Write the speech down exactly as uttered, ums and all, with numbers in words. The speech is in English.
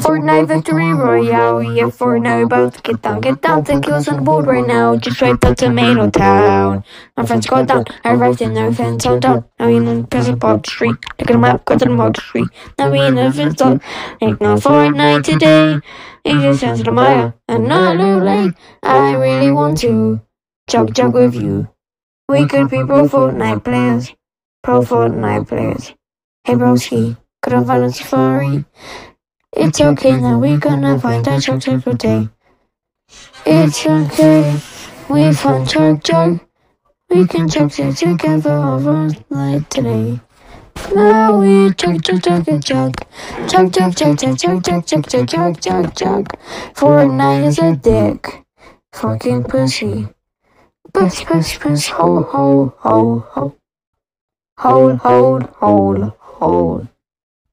Fortnite victory royale, yeah, Fortnite about to get down, get down, ten kills on the board right now, just wiped out Tomato Town. My friends go down, I arrived in their fence all down, now we in the present block street, look at the map, go to the block street, now we in the fence all, make no Fortnite today, it just sounds to Maya, and not too late, I really want to chug chug with you. We could be pro Fortnite players, pro Fortnite players. Hey broski, couldn't find a safari. It's okay now, we gonna find a chug chug today. It's okay, we found chug chug. We can chug chug together over night today. Now we chug chug chug chug chug. Chug chug chug chug chug chug chug chug chug chug chug. Fortnite is a dick. Fucking pussy. Puss puss puss ho ho ho ho. Hold hold hold hold.